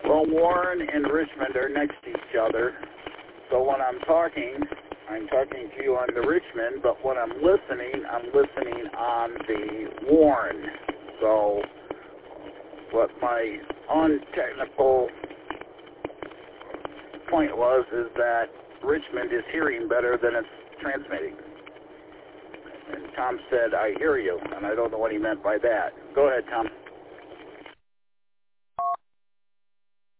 Well, Warren and Richmond are next to each other. So when I'm talking to you on the Richmond, but when I'm listening on the Warren. So what my untechnical point was is that Richmond is hearing better than it's transmitting. And Tom said, I hear you, and I don't know what he meant by that. Go ahead, Tom.